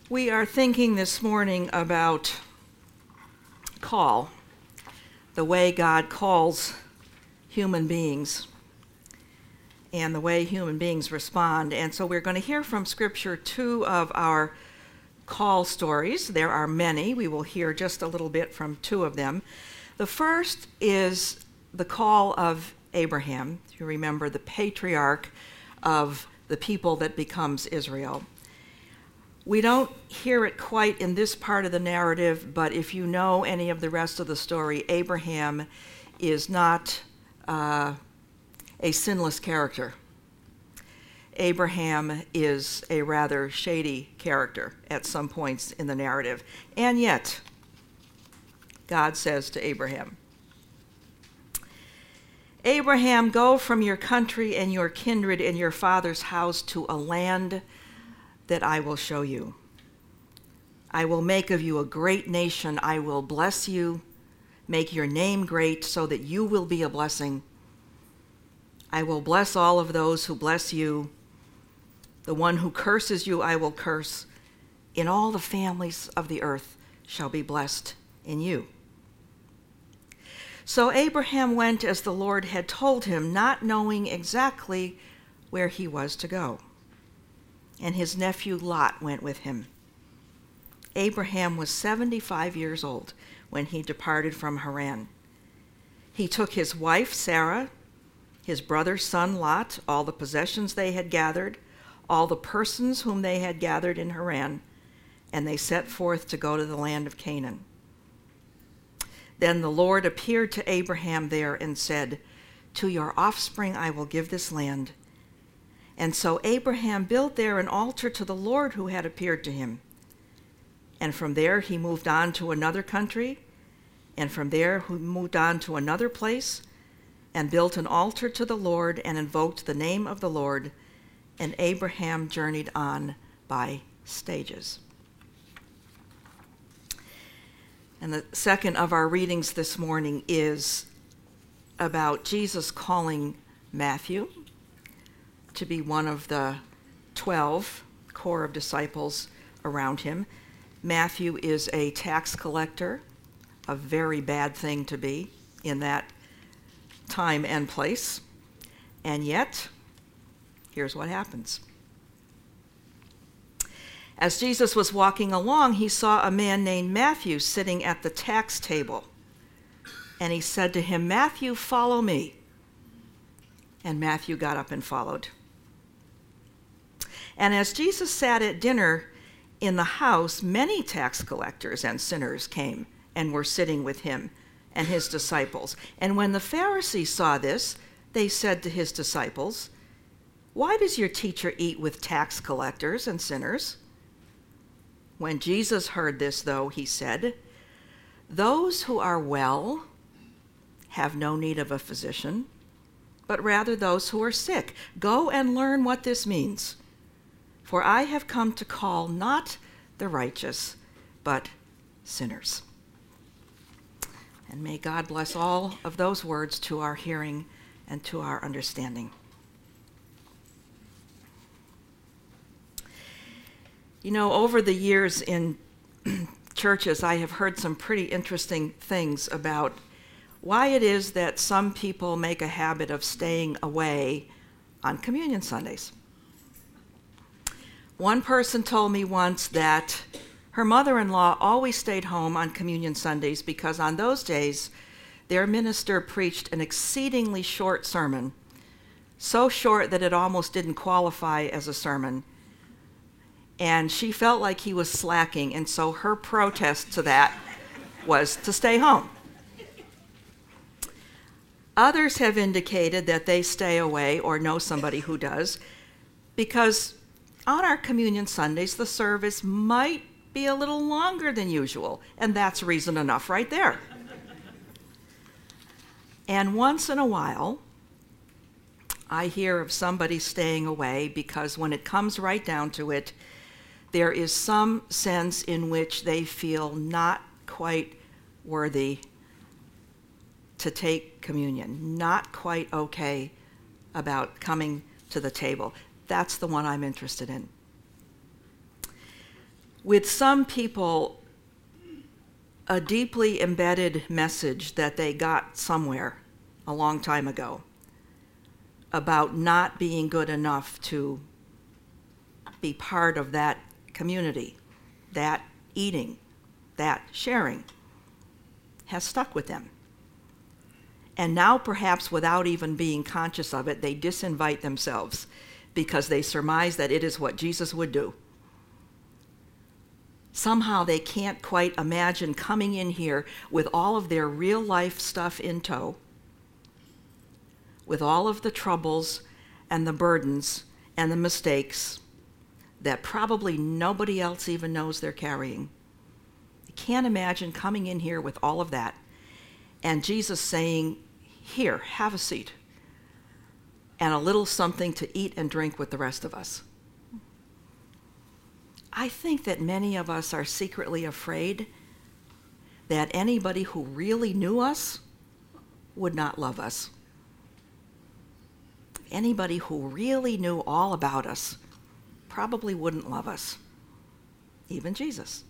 We are thinking this morning about call, the way God calls human beings and the way human beings respond. And so we're going to hear from Scripture two of our call stories. There are many. We will hear just a little bit from two of them. The first is the call of Abraham. You remember, the patriarch of the people that becomes Israel. We don't hear it quite in this part of the narrative, but if you know any of the rest of the story, Abraham is not a sinless character. Abraham is a rather shady character at some points in the narrative. And yet, God says to Abraham, "Abraham, go from your country and your kindred and your father's house to a land that I will show you. I will make of you a great nation. I will bless you, make your name great so that you will be a blessing. I will bless all of those who bless you. The one who curses you I will curse. In all the families of the earth shall be blessed in you." So Abraham went as the Lord had told him, not knowing exactly where he was to go. And his nephew Lot went with him. Abraham was 75 years old when he departed from Haran. He took his wife Sarah, his brother's son Lot, all the possessions they had gathered, all the persons whom they had gathered in Haran, and they set forth to go to the land of Canaan. Then the Lord appeared to Abraham there and said, "To your offspring I will give this land." And so Abraham built there an altar to the Lord who had appeared to him. And from there he moved on to another country, and from there he moved on to another place, and built an altar to the Lord and invoked the name of the Lord. And Abraham journeyed on by stages. And the second of our readings this morning is about Jesus calling Matthew to be one of the 12 core of disciples around him. Matthew is a tax collector, a very bad thing to be in that time and place. And yet, here's what happens. As Jesus was walking along, he saw a man named Matthew sitting at the tax table. And he said to him, "Matthew, follow me." And Matthew got up and followed. And as Jesus sat at dinner in the house, many tax collectors and sinners came and were sitting with him and his disciples. And when the Pharisees saw this, they said to his disciples, "Why does your teacher eat with tax collectors and sinners?" When Jesus heard this, though, he said, "Those who are well have no need of a physician, but rather those who are sick. Go and learn what this means. For I have come to call not the righteous, but sinners." And may God bless all of those words to our hearing and to our understanding. You know, over the years in churches, I have heard some pretty interesting things about why it is that some people make a habit of staying away on Communion Sundays. One person told me once that her mother-in-law always stayed home on Communion Sundays because on those days, their minister preached an exceedingly short sermon, so short that it almost didn't qualify as a sermon. And she felt like he was slacking, and so her protest to that was to stay home. Others have indicated that they stay away, or know somebody who does, because on our Communion Sundays, the service might be a little longer than usual, and that's reason enough right there. And once in a while, I hear of somebody staying away because when it comes right down to it, there is some sense in which they feel not quite worthy to take communion, not quite okay about coming to the table. That's the one I'm interested in. with some people, a deeply embedded message that they got somewhere a long time ago about not being good enough to be part of that community, that eating, that sharing, has stuck with them. And now, perhaps without even being conscious of it, they disinvite themselves because they surmise that it is what Jesus would do. Somehow they can't quite imagine coming in here with all of their real life stuff in tow, with all of the troubles and the burdens and the mistakes that probably nobody else even knows they're carrying. They can't imagine coming in here with all of that and Jesus saying, "Here, have a seat," and a little something to eat and drink with the rest of us. I think that many of us are secretly afraid that anybody who really knew us would not love us. Anybody who really knew all about us probably wouldn't love us, even Jesus.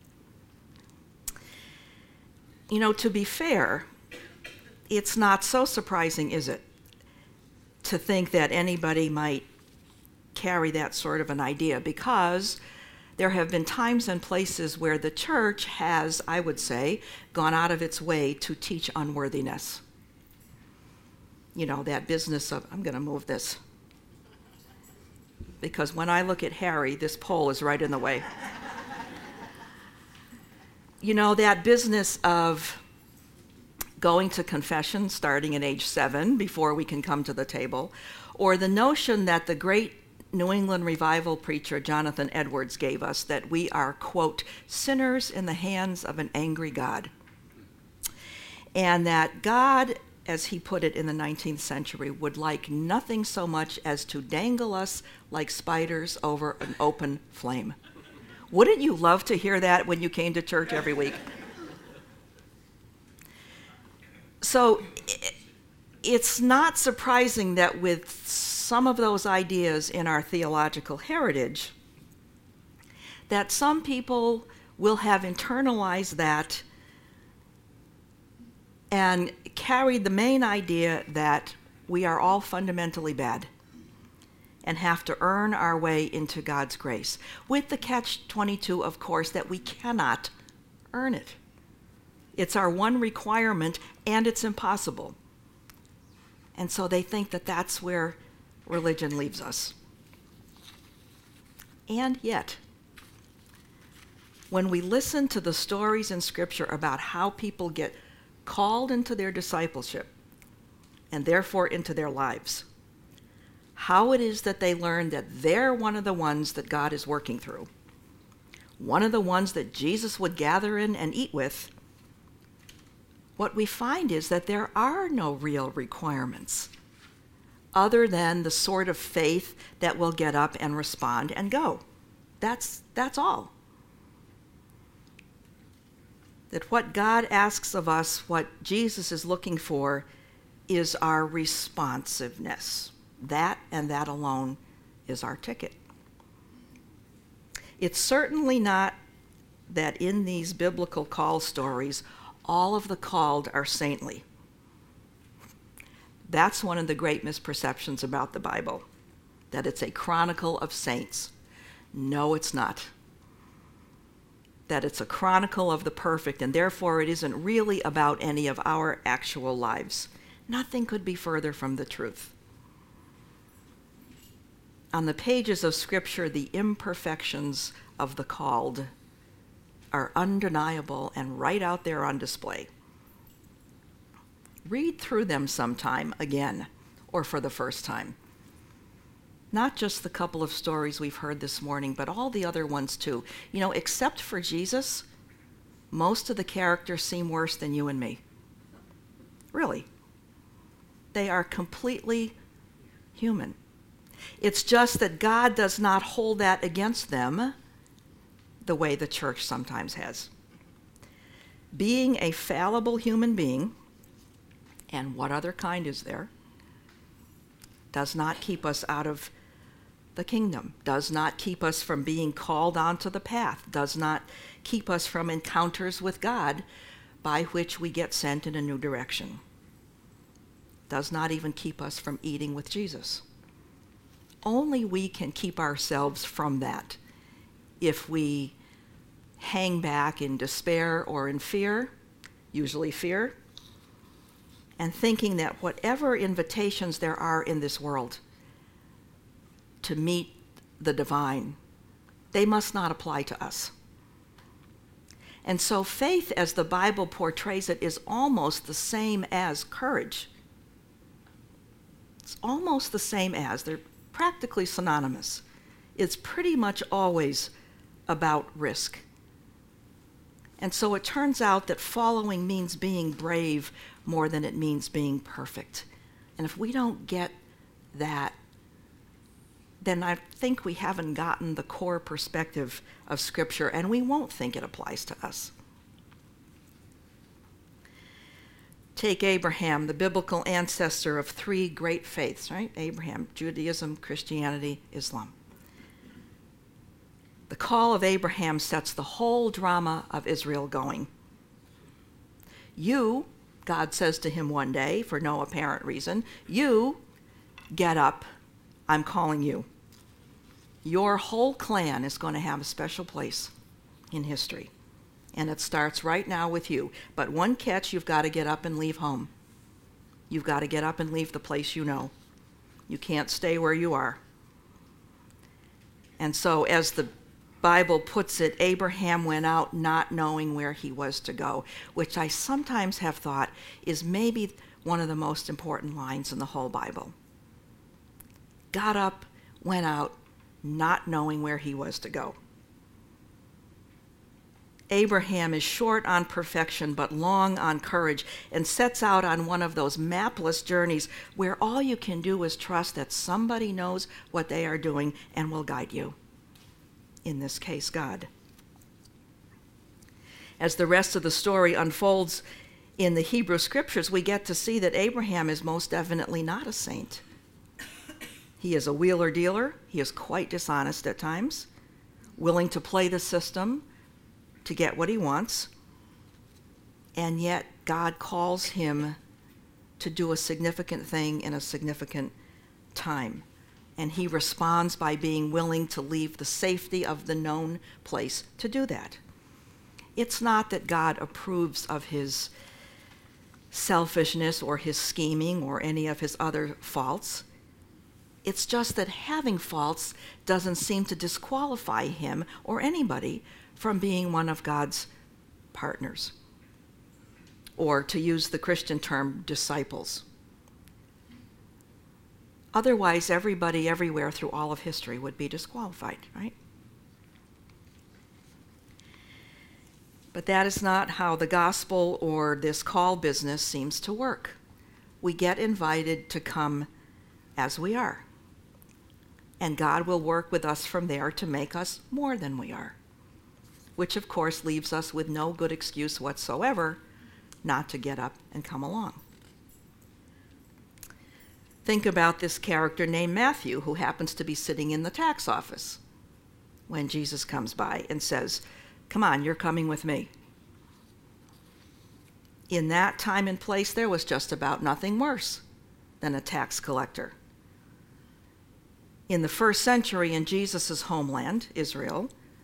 You know, to be fair, it's not so surprising, is it, to think that anybody might carry that sort of an idea, because there have been times and places where the church has, I would say, gone out of its way to teach unworthiness. You know, that business of, I'm going to move this, because when I look at Harry, this pole is right in the way. You know, that business of going to confession starting at age 7 before we can come to the table, or the notion that the great New England revival preacher Jonathan Edwards gave us, that we are, quote, sinners in the hands of an angry God. And that God, as he put it in the 19th century, would like nothing so much as to dangle us like spiders over an open flame. Wouldn't you love to hear that when you came to church every week? So it's not surprising that with some of those ideas in our theological heritage, that some people will have internalized that and carried the main idea that we are all fundamentally bad and have to earn our way into God's grace, with the catch-22, of course, that we cannot earn it. It's our one requirement, and it's impossible. And so they think that that's where religion leaves us. And yet, when we listen to the stories in Scripture about how people get called into their discipleship, and therefore into their lives, how it is that they learn that they're one of the ones that God is working through, one of the ones that Jesus would gather in and eat with, what we find is that there are no real requirements other than the sort of faith that will get up and respond and go. That's all. That what God asks of us, what Jesus is looking for, is our responsiveness. That and that alone is our ticket. It's certainly not that in these biblical call stories, all of the called are saintly. That's one of the great misperceptions about the Bible, that it's a chronicle of saints. No, it's not. That it's a chronicle of the perfect, and therefore it isn't really about any of our actual lives. Nothing could be further from the truth. On the pages of Scripture, the imperfections of the called are undeniable and right out there on display. Read through them sometime again, or for the first time. Not just the couple of stories we've heard this morning, but all the other ones too. You know, except for Jesus, most of the characters seem worse than you and me. Really. They are completely human. It's just that God does not hold that against them the way the church sometimes has. Being a fallible human being, and what other kind is there, does not keep us out of the kingdom, does not keep us from being called onto the path, does not keep us from encounters with God by which we get sent in a new direction, does not even keep us from eating with Jesus. Only we can keep ourselves from that. If we hang back in despair or in fear, usually fear, and thinking that whatever invitations there are in this world to meet the divine, they must not apply to us. And so faith, as the Bible portrays it, is almost the same as courage. It's almost the same as, they're practically synonymous. It's pretty much always about risk. And so it turns out that following means being brave more than it means being perfect. And if we don't get that, then I think we haven't gotten the core perspective of Scripture, and we won't think it applies to us. Take Abraham, the biblical ancestor of three great faiths, right? Abraham, Judaism, Christianity, Islam. The call of Abraham sets the whole drama of Israel going. You, God says to him one day, for no apparent reason, you get up, I'm calling you. Your whole clan is going to have a special place in history. And it starts right now with you. But one catch, you've got to get up and leave home. You've got to get up and leave the place you know. You can't stay where you are. And so as the Bible puts it, Abraham went out not knowing where he was to go, which I sometimes have thought is maybe one of the most important lines in the whole Bible. Got up, went out, not knowing where he was to go. Abraham is short on perfection but long on courage, and sets out on one of those mapless journeys where all you can do is trust that somebody knows what they are doing and will guide you. In this case, God. As the rest of the story unfolds in the Hebrew Scriptures, we get to see that Abraham is most definitely not a saint. He is a wheeler-dealer. He is quite dishonest at times, willing to play the system to get what he wants. And yet God calls him to do a significant thing in a significant time. And he responds by being willing to leave the safety of the known place to do that. It's not that God approves of his selfishness or his scheming or any of his other faults. It's just that having faults doesn't seem to disqualify him or anybody from being one of God's partners, or to use the Christian term, disciples. Otherwise, everybody everywhere through all of history would be disqualified, right? But that is not how the gospel or this call business seems to work. We get invited to come as we are. And God will work with us from there to make us more than we are, which of course leaves us with no good excuse whatsoever not to get up and come along. Think about this character named Matthew, who happens to be sitting in the tax office when Jesus comes by and says, "Come on, you're coming with me." In that time and place, there was just about nothing worse than a tax collector. In the first century in Jesus' homeland, Israel,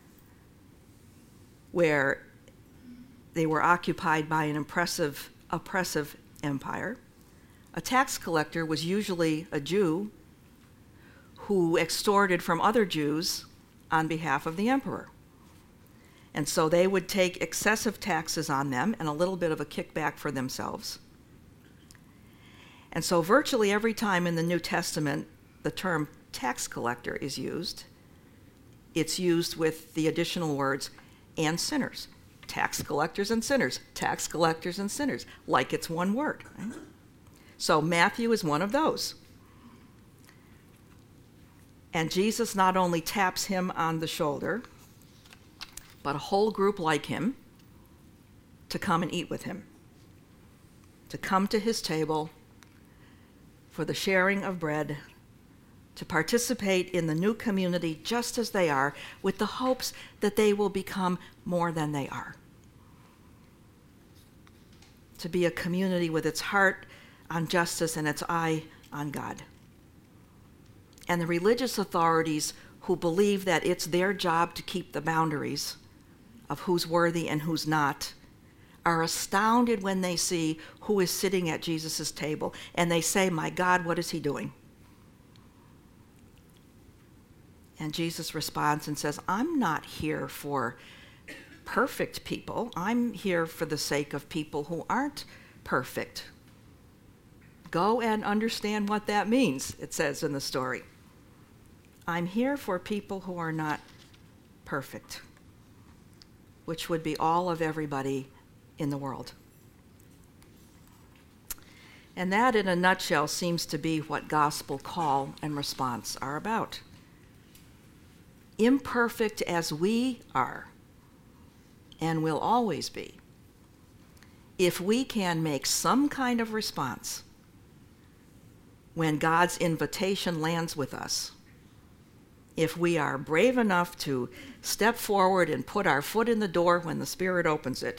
where they were occupied by an oppressive empire, a tax collector was usually a Jew who extorted from other Jews on behalf of the emperor. And so they would take excessive taxes on them and a little bit of a kickback for themselves. And so virtually every time in the New Testament the term tax collector is used, it's used with the additional words, and sinners. Tax collectors and sinners. Tax collectors and sinners. Like it's one word. Right? So Matthew is one of those. And Jesus not only taps him on the shoulder, but a whole group like him to come and eat with him, to come to his table for the sharing of bread, to participate in the new community just as they are, with the hopes that they will become more than they are. To be a community with its heart on justice and its eye on God. And the religious authorities who believe that it's their job to keep the boundaries of who's worthy and who's not are astounded when they see who is sitting at Jesus' table, and they say, "My God, what is he doing?" And Jesus responds and says, "I'm not here for perfect people. I'm here for the sake of people who aren't perfect." Go and understand what that means, it says in the story. I'm here for people who are not perfect, which would be all of everybody in the world. And that, in a nutshell, seems to be what gospel call and response are about. Imperfect as we are, and will always be, if we can make some kind of response when God's invitation lands with us, if we are brave enough to step forward and put our foot in the door when the Spirit opens it,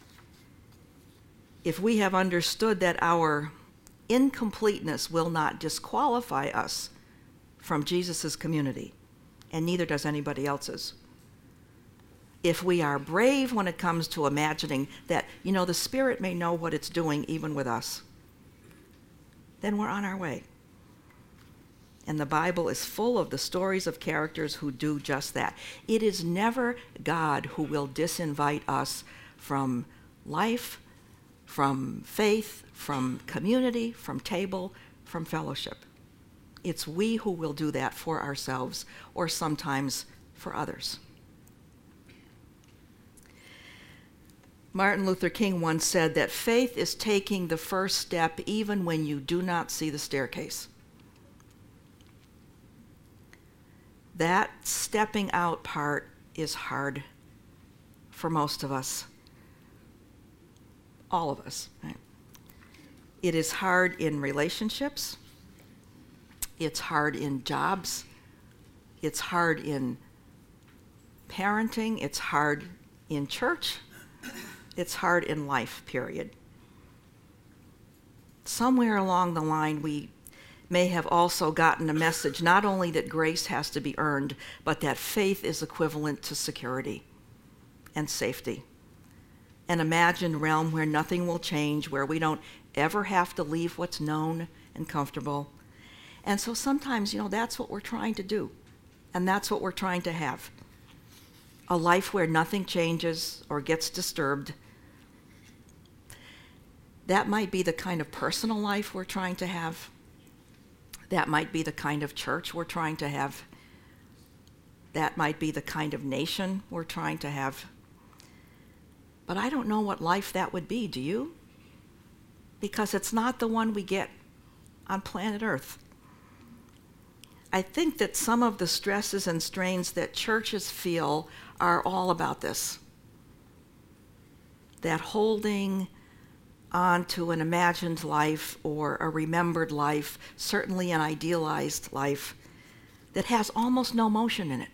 if we have understood that our incompleteness will not disqualify us from Jesus' community, and neither does anybody else's, if we are brave when it comes to imagining that, the Spirit may know what it's doing even with us, then we're on our way. And the Bible is full of the stories of characters who do just that. It is never God who will disinvite us from life, from faith, from community, from table, from fellowship. It's we who will do that for ourselves, or sometimes for others. Martin Luther King once said that faith is taking the first step even when you do not see the staircase. That stepping out part is hard for most of us, all of us. Right? It is hard in relationships. It's hard in jobs. It's hard in parenting. It's hard in church. It's hard in life, period. Somewhere along the line, we may have also gotten a message not only that grace has to be earned, but that faith is equivalent to security and safety. An imagined realm where nothing will change, where we don't ever have to leave what's known and comfortable. And so sometimes, that's what we're trying to do. And that's what we're trying to have. A life where nothing changes or gets disturbed. That might be the kind of personal life we're trying to have. That might be the kind of church we're trying to have. That might be the kind of nation we're trying to have. But I don't know what life that would be, do you? Because it's not the one we get on planet Earth. I think that some of the stresses and strains that churches feel are all about this. That holding on to an imagined life or a remembered life, certainly an idealized life, that has almost no motion in it.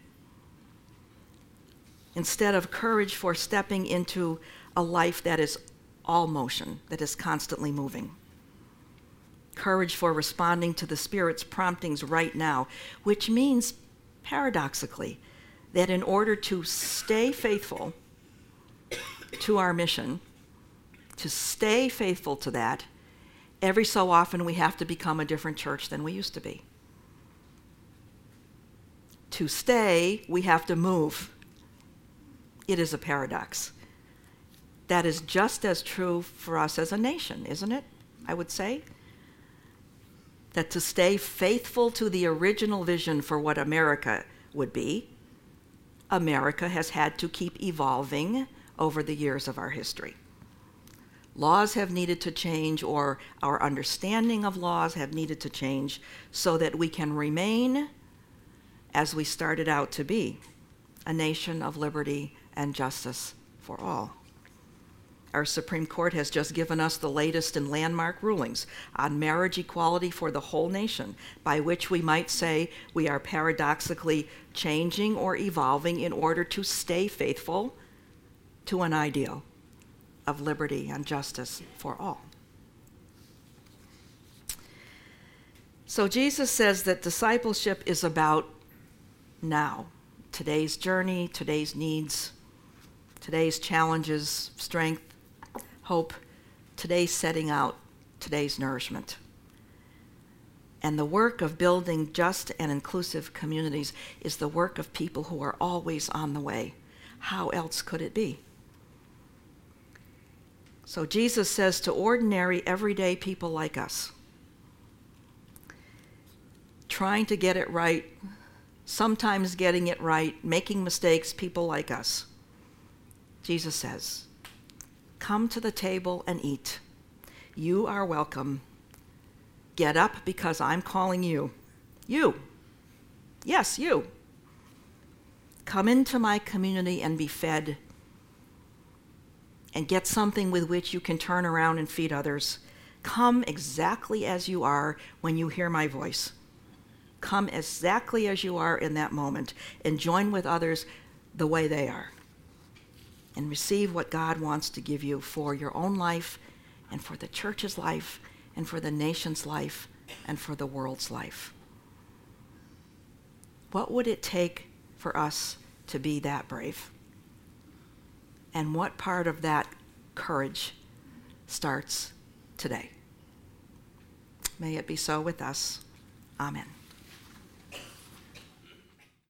Instead of courage for stepping into a life that is all motion, that is constantly moving. Courage for responding to the Spirit's promptings right now, which means, paradoxically, that in order to stay faithful to our mission, to stay faithful to that, every so often we have to become a different church than we used to be. To stay, we have to move. It is a paradox. That is just as true for us as a nation, isn't it? I would say. That to stay faithful to the original vision for what America would be, America has had to keep evolving over the years of our history. Laws have needed to change, or our understanding of laws have needed to change, so that we can remain, as we started out to be, a nation of liberty and justice for all. Our Supreme Court has just given us the latest and landmark rulings on marriage equality for the whole nation, by which we might say we are paradoxically changing or evolving in order to stay faithful to an ideal of liberty and justice for all. So Jesus says that discipleship is about now, today's journey, today's needs, today's challenges, strength, hope, today's setting out, today's nourishment. And the work of building just and inclusive communities is the work of people who are always on the way. How else could it be? So Jesus says to ordinary, everyday people like us, trying to get it right, sometimes getting it right, making mistakes, people like us, Jesus says, come to the table and eat. You are welcome. Get up because I'm calling you. You. Yes, you. Come into my community and be fed and get something with which you can turn around and feed others. Come exactly as you are when you hear my voice. Come exactly as you are in that moment and join with others the way they are. And receive what God wants to give you for your own life and for the church's life and for the nation's life and for the world's life. What would it take for us to be that brave? And what part of that courage starts today? May it be so with us. Amen.